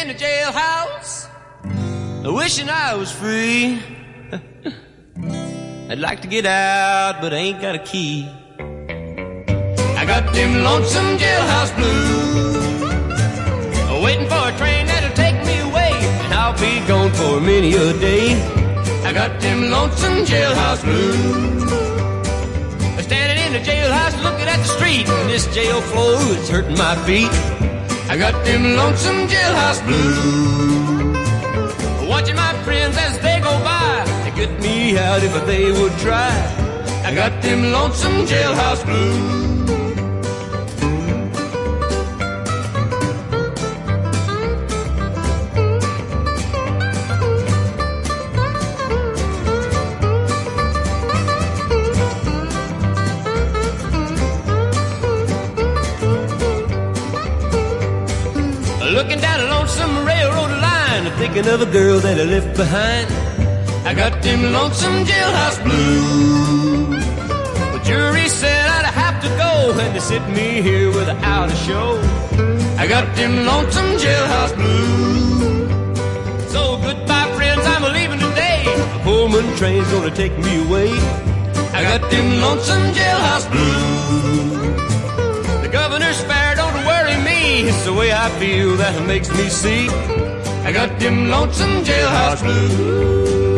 in the jailhouse, wishing I was free. I'd like to get out, but I ain't got a key. I got them lonesome jailhouse blues, waiting for a train that'll take me away, and I'll be gone for many a day. I got them lonesome jailhouse blues, standing in the jailhouse looking at the street, and this jail floor is hurting my feet. I got them lonesome jailhouse blues, watching my friends as they go by to get me out if they would try. I got them lonesome jailhouse blues. Looking down a lonesome railroad line, thinking of a girl that I left behind. I got them lonesome jailhouse blues. The jury said I'd have to go, and they sent me here without a show. I got them lonesome jailhouse blues. So goodbye, friends, I'm leaving today. The Pullman train's gonna take me away. I got them lonesome jailhouse blues. The governor's fair don't worry me. It's the way I feel that makes me see. I got them lonesome jailhouse blues.